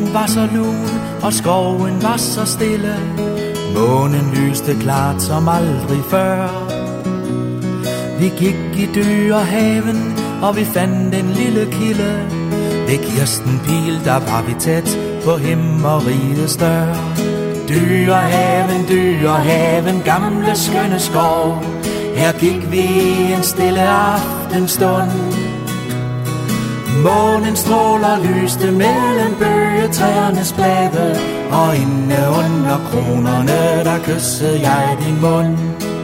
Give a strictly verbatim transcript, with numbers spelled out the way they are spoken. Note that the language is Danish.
Lunden var så lun, og skoven var så stille. Månen lyste klart som aldrig før. Vi gik i Dyrehaven, og vi fandt en lille kilde. Ved Kirstenpil, der var vi tæt på himmerigets dør. Dyrehaven, Dyrehaven, gamle skønne skov. Her gik vi en stille aftenstund. Månen stråler lyste mellem bøgetræernes blade, og inde under kronerne, der kyssede jeg din mund.